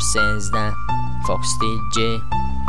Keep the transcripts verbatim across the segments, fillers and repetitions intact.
سیزده فوکس دی جی.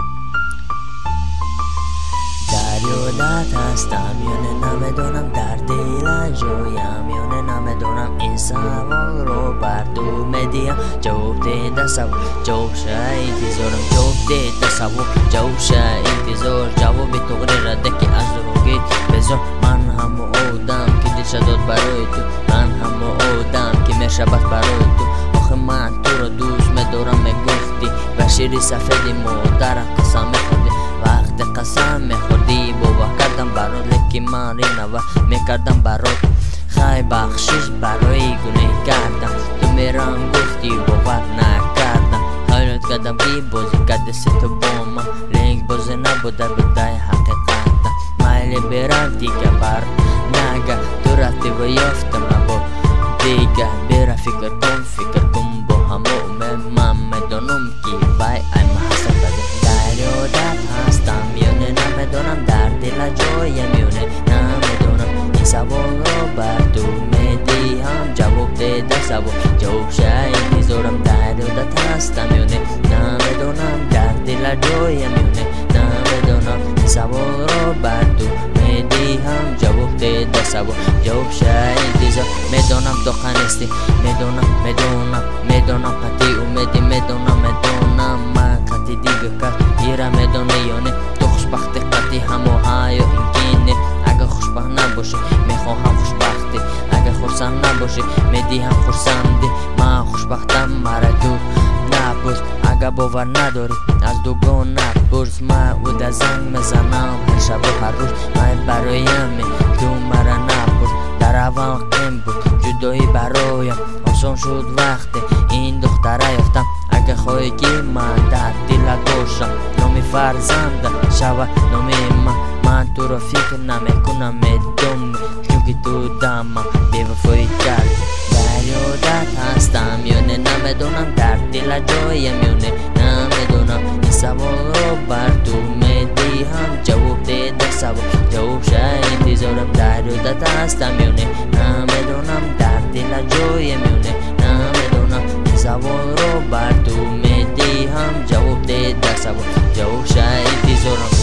دریادت هستم یونه نمیدونم در دل جویم، یونه نمیدونم این سوال رو بر تو میدیم. جواب ده تصور جواب شه انتظارم، جواب ده تصور جواب شه انتظار. جواب تو رده که از روگیت بذار. من همو آدم که دل شداد برای تو، من همو آدم که مرشبت برای تو. آخه من تو رو دوست میدارم میگفتی، بشیری سفیدی مادرم قسم میخوردی. وقت قسم میخوردی باور کردم برات، لیکن من رینوا میکردم برات. خی بخشش برای گناه کردم، تو میرم گفتی باور نکردم. خیالت کردم که بازی کرده سی تو با من، لیک بازی نبوده بوده حقیقتا. میلی برم دیگه بر نگه، تو رفتی و یافتم با دیگه. برا فکر کن فکر کن با همو من میدونم که وای ای محسن بده. دریادت هستم یونه نمیدونم در دل جایم، یونه نمیدونم این سوال رو بر تو میدیم. جواب ده تصور جواب شه انتظارم. دریادت هستم یونه نمیدونم در دل جایم، یونه نمیدونم این سوال رو بر تو میدیم. جواب ده تصور جواب شه انتظار. میدونم دخن استی، میدونم میدونم میدونم قطعی اومدی، میدونم میدونم من قطعی دیگه کرد ایره میدونه یونه. تو خوشبختی قطعی همو های و اینگینه. اگه خوشبخت نباشی میخواهم خوشبختی، اگه خورسند نباشی میدی هم خورسندی. من خوشبختم مرا تو نپرس، اگه باور نداری از دوگان نپرس. من او در زنگ میزنم هر شب و هر روز، من برایم تو مرا نپرس. در اول قیم بود جدایی برایم، آسان شد وقتی این دختره یافتم. اگه خواهی که من در دل گوشم نامی فرزند شود نامی من. من تو را فکر نمیکنم میدونی، چونکه تو دمم بیوفایی کردی. دریادت هستم یونه نمیدونم در دل جایم، یونه نمیدونم این سوال رو بر تو میدیم. جواب ده تصور جواب شه انتظارم. دریادت هستم یونه نمیدونم در دل جایم، یونه نمیدونم این سوال رو بر تو میدیم. جواب ده تصور جواب شه انتظارم.